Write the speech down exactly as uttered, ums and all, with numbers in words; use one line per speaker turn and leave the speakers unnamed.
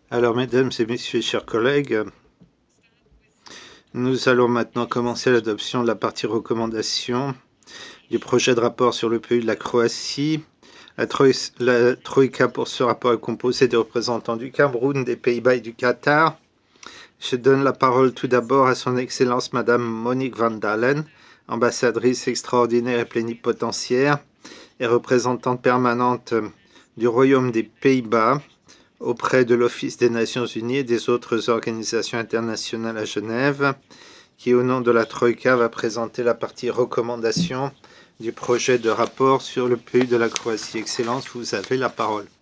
Alors, mesdames et messieurs, chers collègues, nous allons maintenant commencer l'adoption de la partie recommandation du projet de rapport sur le pays de la Croatie. La, troi la Troïka pour ce rapport est composée des représentants du Cameroun, des Pays-Bas et du Qatar. Je donne la parole tout d'abord à son Excellence Madame Monique Van Dalen, ambassadrice extraordinaire et plénipotentiaire et représentante permanente du Royaume des Pays-Bas auprès de l'Office des Nations Unies et des autres organisations internationales à Genève, qui au nom de la Troïka va présenter la partie recommandation du projet de rapport sur le pays de la Croatie. Excellence, vous avez la parole.